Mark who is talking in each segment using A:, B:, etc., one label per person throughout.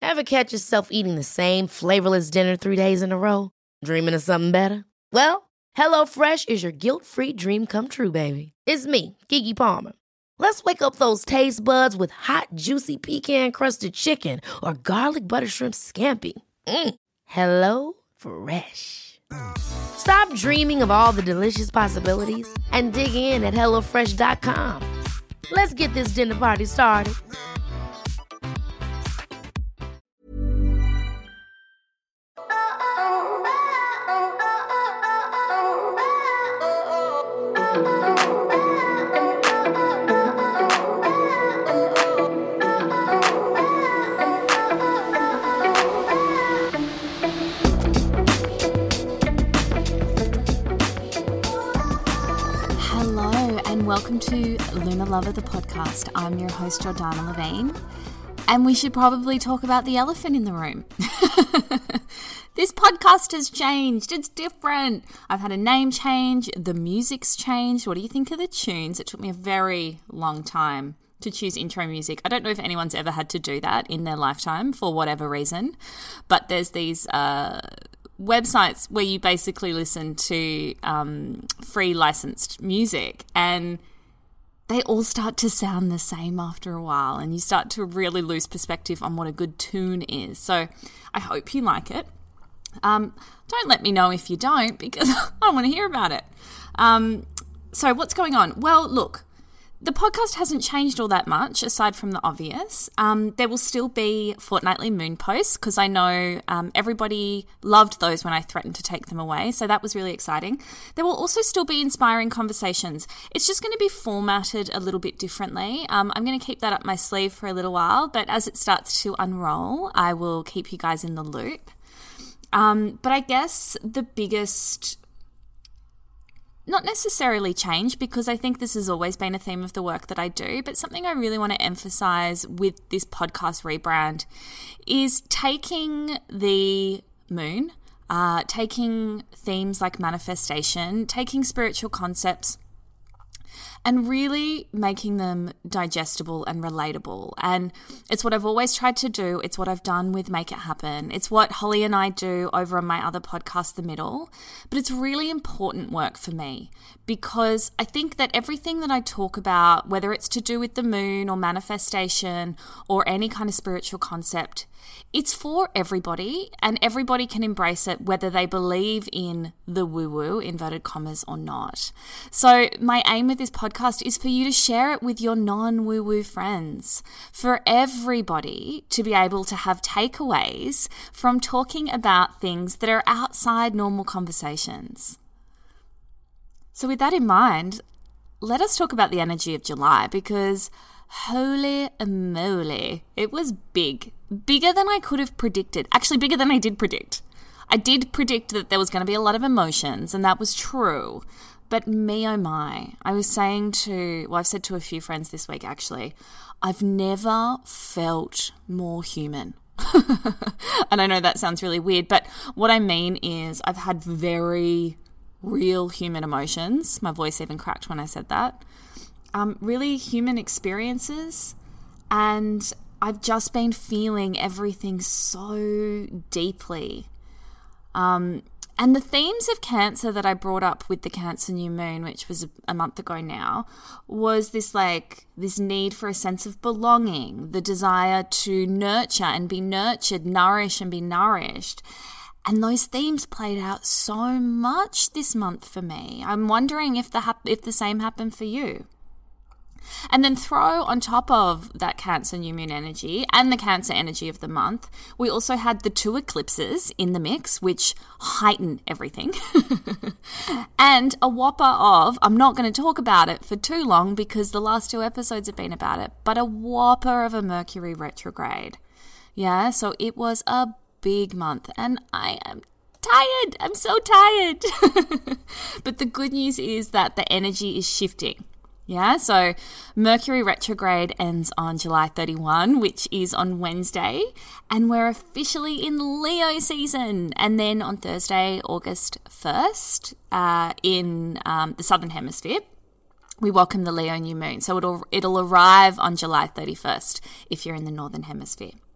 A: Ever catch yourself eating the same flavorless dinner 3 days in a row? Dreaming of something better? Well, HelloFresh is your guilt-free dream come true, baby. It's me, Keke Palmer. Let's wake up those taste buds with hot, juicy pecan-crusted chicken or garlic butter shrimp scampi. Hello Fresh. Stop dreaming of all the delicious possibilities and dig in at HelloFresh.com. Let's get this dinner party started.
B: Welcome to Luna Lover, the podcast. I'm your host, Jordana Levine, and we should probably talk about the elephant in the room. This podcast has changed. It's different. I've had a name change. The music's changed. What do you think of the tunes? It took me a very long time to choose intro music. I don't know if anyone's ever had to do that in their lifetime for whatever reason, but there's these websites where you basically listen to free licensed music, and they all start to sound the same after a while, and you start to really lose perspective on what a good tune is. So I hope you like it. Don't let me know if you don't, because I don't want to hear about it. So what's going on? Well, look, the podcast hasn't changed all that much, aside from the obvious. There will still be fortnightly moon posts, because I know everybody loved those when I threatened to take them away, so that was really exciting. There will also still be inspiring conversations. It's just going to be formatted a little bit differently. I'm going to keep that up my sleeve for a little while, but as it starts to unroll, I will keep you guys in the loop. But I guess the biggest... not necessarily change, because I think this has always been a theme of the work that I do, but something I really want to emphasize with this podcast rebrand is taking the moon, taking themes like manifestation, taking spiritual concepts, and really making them digestible and relatable. And it's what I've always tried to do. It's what I've done with Make It Happen. It's what Holly and I do over on my other podcast, The Middle. But it's really important work for me, because I think that everything that I talk about, whether it's to do with the moon or manifestation or any kind of spiritual concept, it's for everybody, and everybody can embrace it, whether they believe in the woo-woo, inverted commas, or not. So my aim with this podcast is for you to share it with your non-woo-woo friends, for everybody to be able to have takeaways from talking about things that are outside normal conversations. So with that in mind, let us talk about the energy of July, because holy moly, it was big. Bigger than I could have predicted. Actually, bigger than I did predict. I did predict that there was going to be a lot of emotions, and that was true. But me, oh my, I've said to a few friends this week, actually, I've never felt more human. And I know that sounds really weird, but what I mean is I've had very real human emotions. My voice even cracked when I said that. Really human experiences, and I've just been feeling everything so deeply. And the themes of Cancer that I brought up with the Cancer new moon, which was a month ago now, was this need for a sense of belonging, the desire to nurture and be nurtured, nourish and be nourished. And those themes played out so much this month for me. I'm wondering if the same happened for you. And then throw on top of that Cancer new moon energy and the Cancer energy of the month, we also had the 2 eclipses in the mix, which heighten everything. And a whopper of, I'm not going to talk about it for too long because the last 2 episodes have been about it, but a whopper of a Mercury retrograde. Yeah, so it was a big month, and I am tired. I'm so tired. But the good news is that the energy is shifting. Yeah, so Mercury retrograde ends on July 31, which is on Wednesday, and we're officially in Leo season. And then on Thursday, August 1st, in the Southern Hemisphere, we welcome the Leo new moon. So it'll arrive on July 31st if you're in the Northern Hemisphere.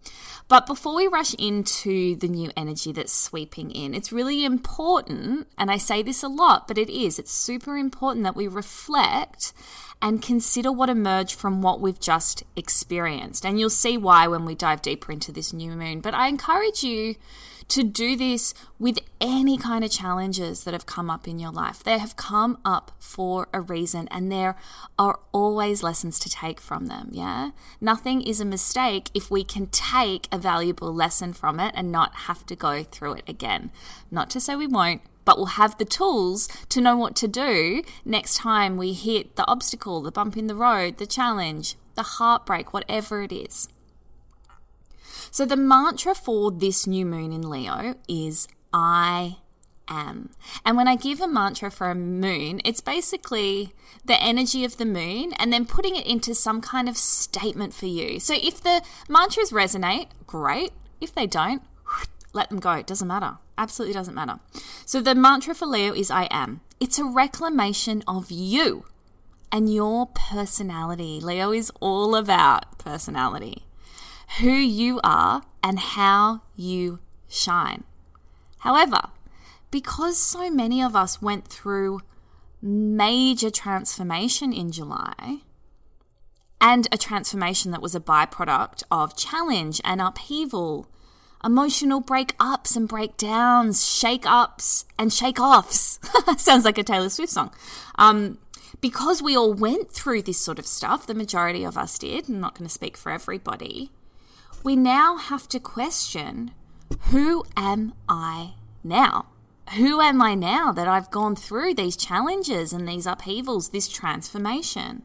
B: But before we rush into the new energy that's sweeping in, it's really important, and I say this a lot, but it's super important that we reflect and consider what emerged from what we've just experienced. And you'll see why when we dive deeper into this new moon. But I encourage you to do this with any kind of challenges that have come up in your life. They have come up for a reason, and there are always lessons to take from them, yeah? Nothing is a mistake if we can take a valuable lesson from it and not have to go through it again. Not to say we won't, but we'll have the tools to know what to do next time we hit the obstacle, the bump in the road, the challenge, the heartbreak, whatever it is. So the mantra for this new moon in Leo is I am. And when I give a mantra for a moon, it's basically the energy of the moon and then putting it into some kind of statement for you. So if the mantras resonate, great. If they don't, let them go. It doesn't matter. Absolutely doesn't matter. So the mantra for Leo is I am. It's a reclamation of you and your personality. Leo is all about personality. Who you are and how you shine. However, because so many of us went through major transformation in July, and a transformation that was a byproduct of challenge and upheaval, emotional breakups and breakdowns, shake-ups and shake-offs. Sounds like a Taylor Swift song. Because we all went through this sort of stuff, the majority of us did, I'm not going to speak for everybody, we now have to question, who am I now? Who am I now that I've gone through these challenges and these upheavals, this transformation?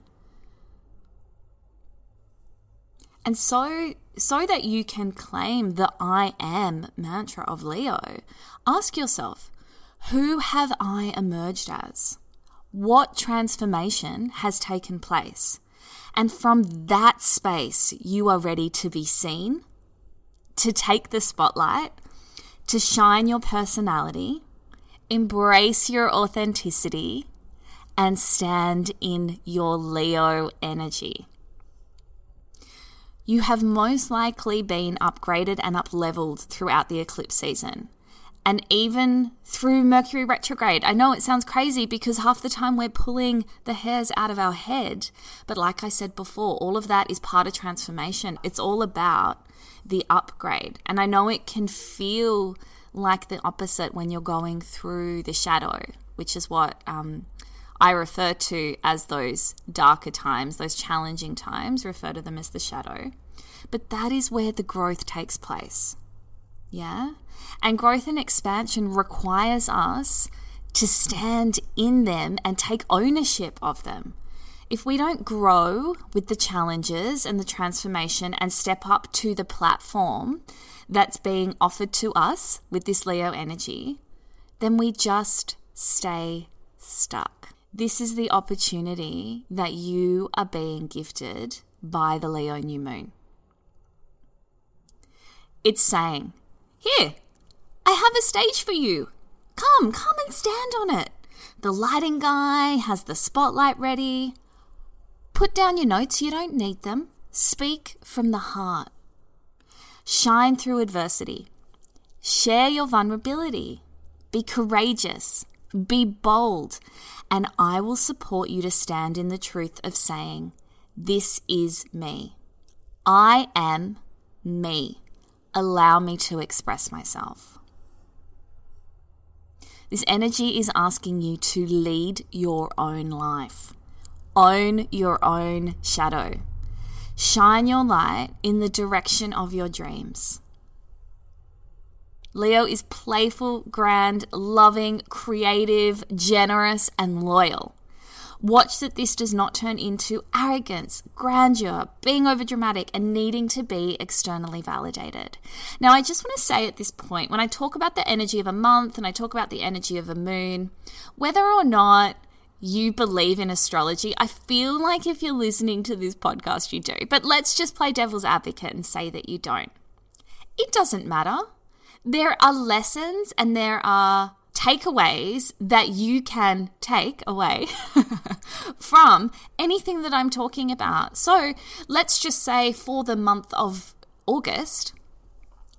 B: And so that you can claim the I am mantra of Leo, ask yourself, who have I emerged as? What transformation has taken place? And from that space, you are ready to be seen, to take the spotlight, to shine your personality, embrace your authenticity, and stand in your Leo energy. You have most likely been upgraded and up-leveled throughout the eclipse season. And even through Mercury retrograde. I know it sounds crazy because half the time we're pulling the hairs out of our head. But like I said before, all of that is part of transformation. It's all about the upgrade. And I know it can feel like the opposite when you're going through the shadow, which is what I refer to as those darker times, those challenging times, refer to them as the shadow. But that is where the growth takes place. Yeah? And growth and expansion requires us to stand in them and take ownership of them. If we don't grow with the challenges and the transformation and step up to the platform that's being offered to us with this Leo energy, then we just stay stuck. This is the opportunity that you are being gifted by the Leo new moon. It's saying, here, I have a stage for you. Come and stand on it. The lighting guy has the spotlight ready. Put down your notes, you don't need them. Speak from the heart. Shine through adversity. Share your vulnerability. Be courageous. Be bold. And I will support you to stand in the truth of saying, this is me. I am me. Allow me to express myself. This energy is asking you to lead your own life. Own your own shadow. Shine your light in the direction of your dreams. Leo is playful, grand, loving, creative, generous, and loyal. Watch that this does not turn into arrogance, grandeur, being overdramatic, and needing to be externally validated. Now, I just want to say at this point, when I talk about the energy of a month and I talk about the energy of a moon, whether or not you believe in astrology, I feel like if you're listening to this podcast, you do. But let's just play devil's advocate and say that you don't. It doesn't matter. There are lessons and there are takeaways that you can take away from anything that I'm talking about. So let's just say for the month of August,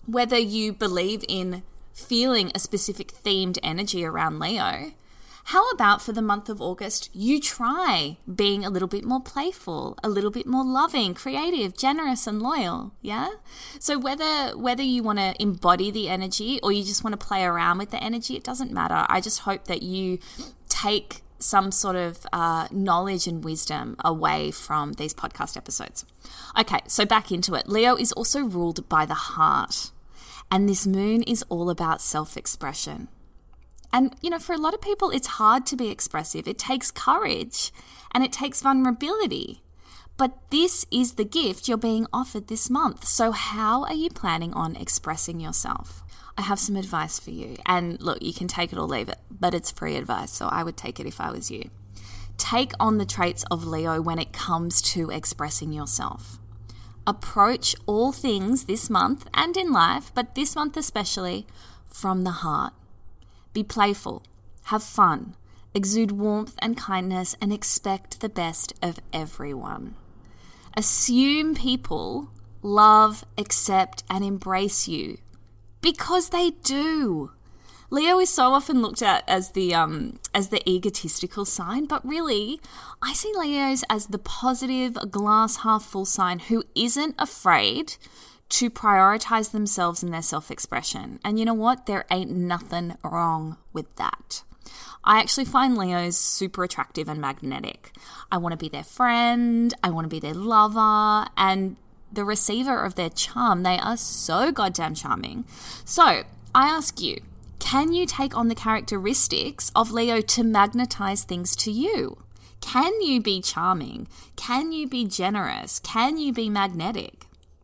B: whether you believe in feeling a specific themed energy around Leo, how about for the month of August, you try being a little bit more playful, a little bit more loving, creative, generous, and loyal, yeah? So whether you want to embody the energy or you just want to play around with the energy, it doesn't matter. I just hope that you take some sort of knowledge and wisdom away from these podcast episodes. Okay, so back into it. Leo is also ruled by the heart, and this moon is all about self-expression. And, for a lot of people, it's hard to be expressive. It takes courage and it takes vulnerability. But this is the gift you're being offered this month. So how are you planning on expressing yourself? I have some advice for you. And look, you can take it or leave it, but it's free advice, so I would take it if I was you. Take on the traits of Leo when it comes to expressing yourself. Approach all things this month and in life, but this month especially, from the heart. Be playful, have fun, exude warmth and kindness, and expect the best of everyone. Assume people love, accept, and embrace you because they do. Leo is so often looked at as the egotistical sign, but really, I see Leos as the positive, glass half full sign who isn't afraid to prioritize themselves and their self-expression. And you know what? There ain't nothing wrong with that. I actually find Leos super attractive and magnetic. I want to be their friend. I want to be their lover and the receiver of their charm. They are so goddamn charming. So I ask you, can you take on the characteristics of Leo to magnetize things to you? Can you be charming? Can you be generous? Can you be magnetic?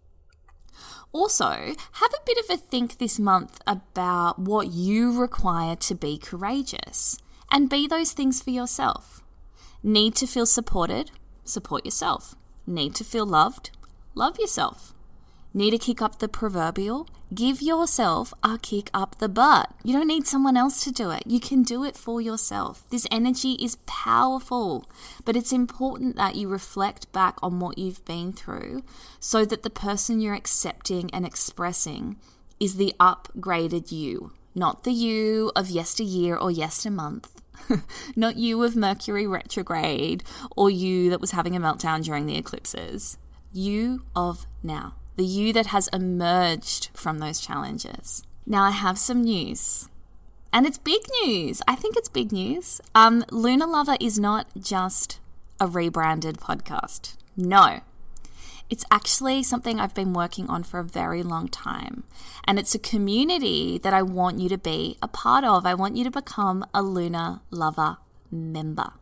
B: Also, have a bit of a think this month about what you require to be courageous and be those things for yourself. Need to feel supported? Support yourself. Need to feel loved? Love yourself. Need to kick up the proverbial? Give yourself a kick up the butt. You don't need someone else to do it. You can do it for yourself. This energy is powerful, but it's important that you reflect back on what you've been through so that the person you're accepting and expressing is the upgraded you, not the you of yesteryear or yestermonth. Not you of Mercury retrograde or you that was having a meltdown during the eclipses. You of now. The you that has emerged from those challenges. Now I have some news. And it's big news. I think it's big news. Lunar Lover is not just a rebranded podcast. No. It's actually something I've been working on for a very long time. And it's a community that I want you to be a part of. I want you to become a Lunar Lover member.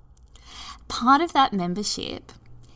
B: Part of that membership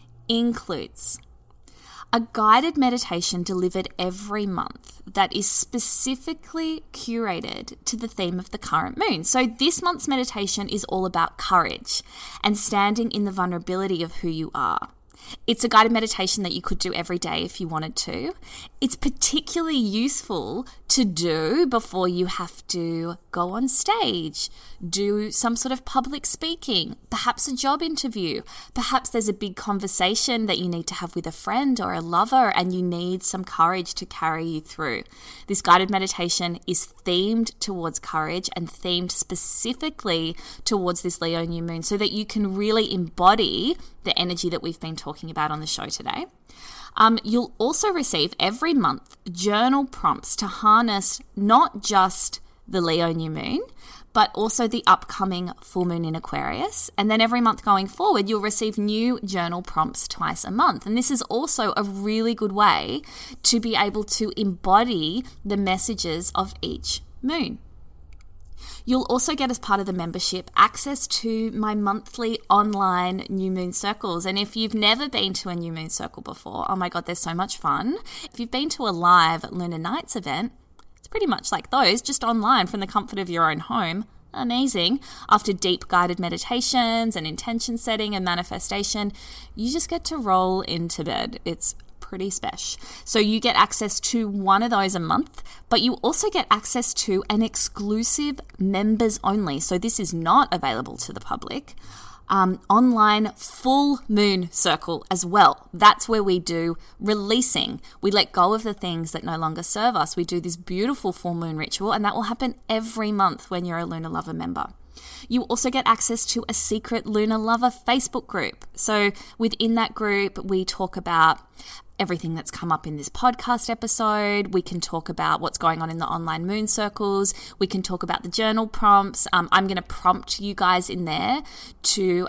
B: includes a guided meditation delivered every month that is specifically curated to the theme of the current moon. So this month's meditation is all about courage and standing in the vulnerability of who you are. It's a guided meditation that you could do every day if you wanted to. It's particularly useful to do before you have to go on stage, do some sort of public speaking, perhaps a job interview. Perhaps there's a big conversation that you need to have with a friend or a lover and you need some courage to carry you through. This guided meditation is themed towards courage and themed specifically towards this Leo new moon so that you can really embody the energy that we've been talking about on the show today. You'll also receive every month journal prompts to harness not just the Leo new moon, but also the upcoming full moon in Aquarius. And then every month going forward, you'll receive new journal prompts twice a month. And this is also a really good way to be able to embody the messages of each moon. You'll also get, as part of the membership, access to my monthly online New Moon Circles. And if you've never been to a New Moon Circle before, oh my God, they're so much fun. If you've been to a live Lunar Nights event, it's pretty much like those, just online from the comfort of your own home. Amazing. After deep guided meditations and intention setting and manifestation, you just get to roll into bed. It's pretty special. So you get access to one of those a month, but you also get access to an exclusive members only. So this is not available to the public. online full moon circle as well. That's where we do releasing. We let go of the things that no longer serve us. We do this beautiful full moon ritual, and that will happen every month when you're a Lunar Lover member. You also get access to a secret Lunar Lover Facebook group. So within that group, we talk about everything that's come up in this podcast episode. We can talk about what's going on in the online moon circles. We can talk about the journal prompts. I'm going to prompt you guys in there to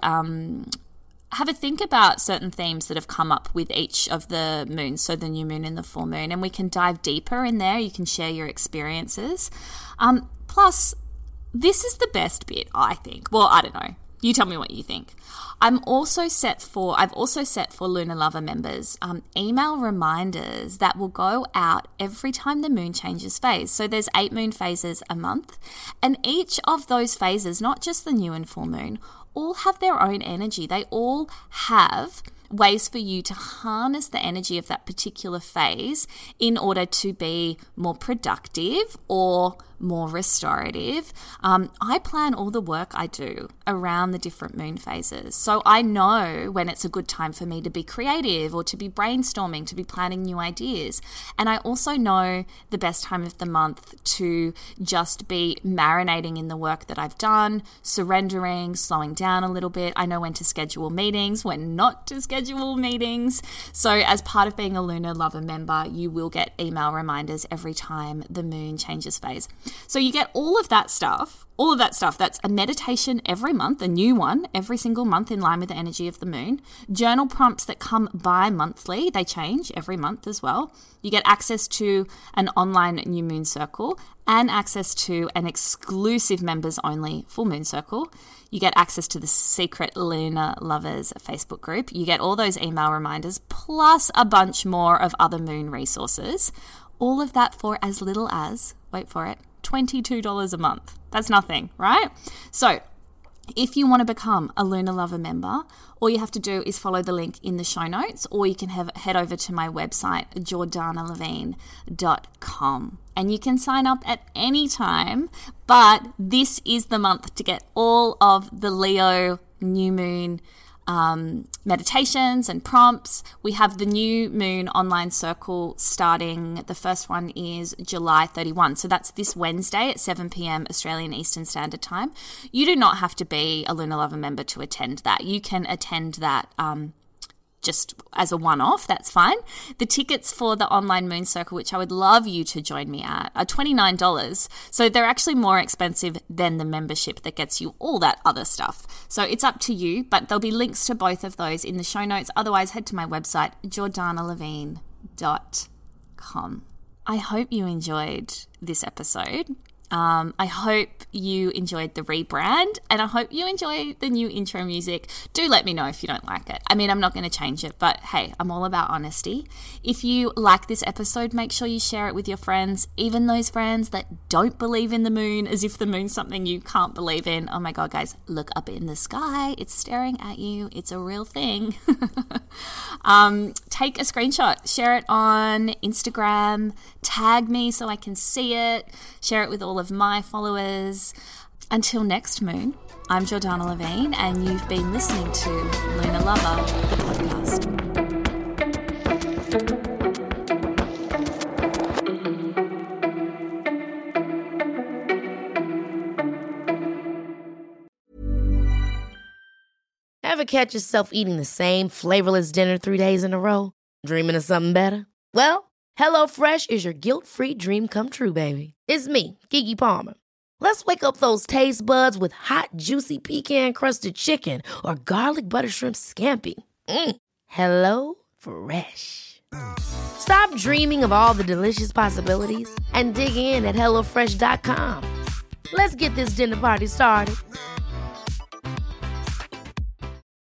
B: have a think about certain themes that have come up with each of the moons, so the new moon and the full moon, and we can dive deeper in there. You can share your experiences. Plus, this is the best bit, I think. Well, I don't know. You tell me what you think. I've also set for Lunar Lover members email reminders that will go out every time the moon changes phase. So there's 8 moon phases a month, and each of those phases, not just the new and full moon, all have their own energy. They all have ways for you to harness the energy of that particular phase in order to be more productive or more restorative. I plan all the work I do around the different moon phases. So I know when it's a good time for me to be creative or to be brainstorming, to be planning new ideas. And I also know the best time of the month to just be marinating in the work that I've done, surrendering, slowing down a little bit. I know when to schedule meetings, when not to schedule meetings. So as part of being a Lunar Lover member, you will get email reminders every time the moon changes phase. So you get all of that stuff. That's a meditation every month, a new one every single month in line with the energy of the moon. Journal prompts that come bi-monthly. They change every month as well. You get access to an online new moon circle and access to an exclusive members only full moon circle. You get access to the secret Lunar Lovers Facebook group. You get all those email reminders plus a bunch more of other moon resources. All of that for as little as, wait for it, $22 a month. That's nothing, right? So if you want to become a Lunar Lover member, all you have to do is follow the link in the show notes, or you can head over to my website, jordanalevine.com, and you can sign up at any time, but this is the month to get all of the Leo new moon meditations and prompts. We have the new moon online circle starting. The first one is July 31. So that's this Wednesday at 7 p.m. Australian Eastern Standard Time. You do not have to be a Lunar Lover member to attend that. You can attend that just as a one-off, that's fine. The tickets for the online moon circle, which I would love you to join me at, are $29. So they're actually more expensive than the membership that gets you all that other stuff. So it's up to you, but there'll be links to both of those in the show notes. Otherwise, head to my website, jordanalevine.com. I hope you enjoyed this episode. I hope you enjoyed the rebrand, and I hope you enjoy the new intro music. Do let me know if you don't like it. I mean, I'm not going to change it, but hey, I'm all about honesty. If you like this episode, make sure you share it with your friends, even those friends that don't believe in the moon, as if the moon's something you can't believe in. Oh my God, guys, look up in the sky. It's staring at you. It's a real thing. Take a screenshot, share it on Instagram, tag me so I can see it, share it with all of my followers. Until next moon, I'm Jordana Levine, and you've been listening to Lunar Lover, the podcast.
A: Ever catch yourself eating the same flavorless dinner 3 days in a row? Dreaming of something better? Well, HelloFresh is your guilt-free dream come true, baby. It's me, Keke Palmer. Let's wake up those taste buds with hot, juicy pecan-crusted chicken or garlic butter shrimp scampi. Hello Fresh. Stop dreaming of all the delicious possibilities and dig in at HelloFresh.com. Let's get this dinner party started.